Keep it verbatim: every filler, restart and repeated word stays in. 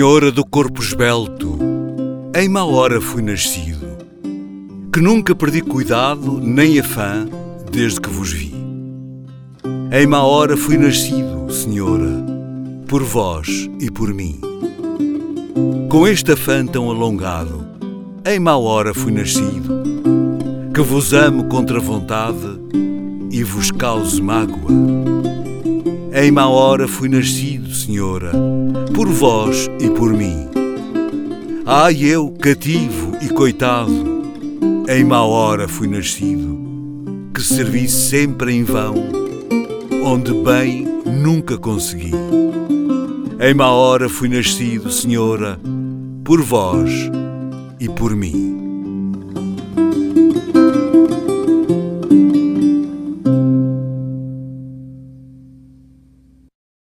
Senhora do corpo esbelto, em má hora fui nascido, que nunca perdi cuidado nem afã desde que vos vi. Em má hora fui nascido, Senhora, por vós e por mim. Com este afã tão alongado, em má hora fui nascido, que vos amo contra vontade e vos cause mágoa. Em má hora fui nascido, Senhora, por vós e por mim. Ai, eu, cativo e coitado, em má hora fui nascido, que servi sempre em vão, onde bem nunca consegui. Em má hora fui nascido, Senhora, por vós e por mim.